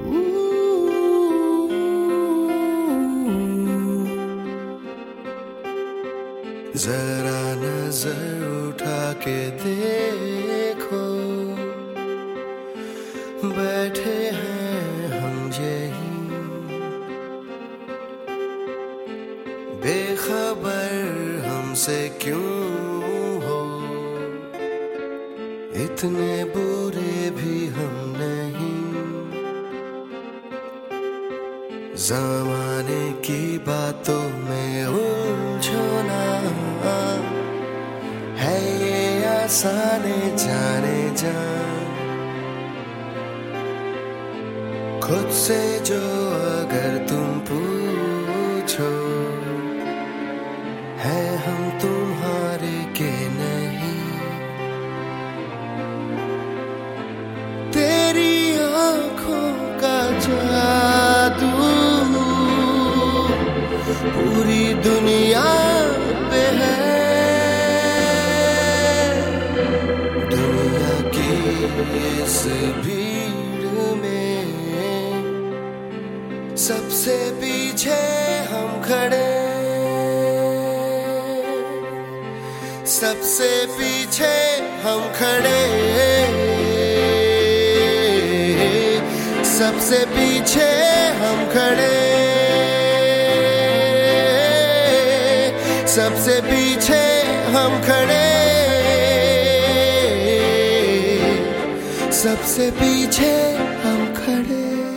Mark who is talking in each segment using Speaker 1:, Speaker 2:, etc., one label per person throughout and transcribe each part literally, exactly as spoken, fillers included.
Speaker 1: जरा नजर उठा के देखो, बैठे हैं हम यहीं बेखबर हमसे क्यों हो, इतने बुरे भी हम नहीं। ज़माने की बातों में उलझो ना, है ये आसाने जाने जान। खुद से जो अगर तुम पूछो, है हम तुम्हारे के नहीं। तेरी आंखों का जादू पूरी दुनिया पे है। दुनिया की इस भीड़ में सबसे पीछे हम खड़े, सबसे पीछे हम खड़े, सबसे पीछे हम खड़े, सबसे पीछे हम खड़े, सबसे पीछे हम खड़े।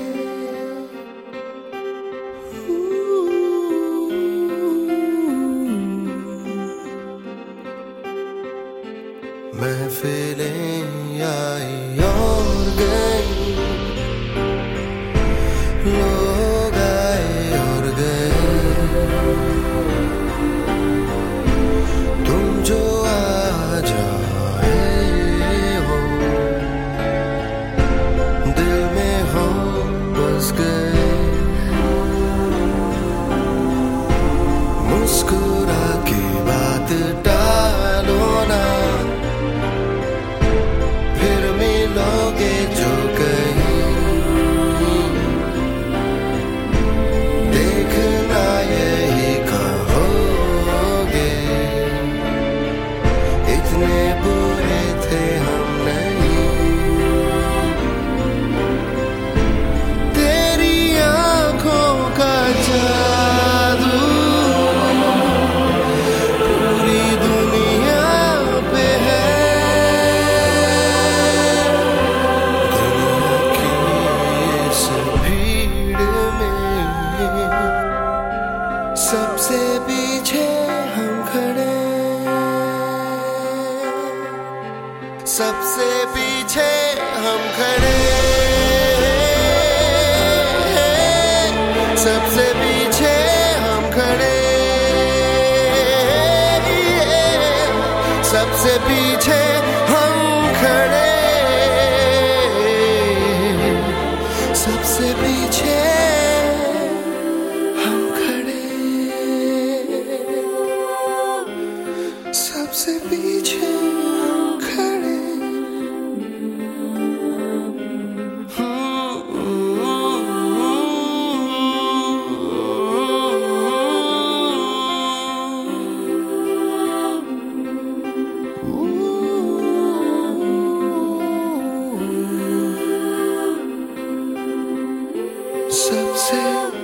Speaker 1: महफिलें आई और गई, लोग आए और गए, तुम जो आ जाए हो, दिल में हो बस गए। मुस्कुरा के बात टालो ना, फिर मिलोगे जो कहीं। देखना यही कहोगे, इतने बुरे थे हम नहीं। तेरी आंखों का जादू पूरी दुनिया पे है। दुनिया की इस भीड़ में सबसे पीछे हम खड़े, सबसे पीछे हम खड़े, सबसे पीछे हम खड़े, सबसे पीछे हम खड़े, सबसे पीछे हम खड़े, सबसे पीछे हम खड़े। सबसे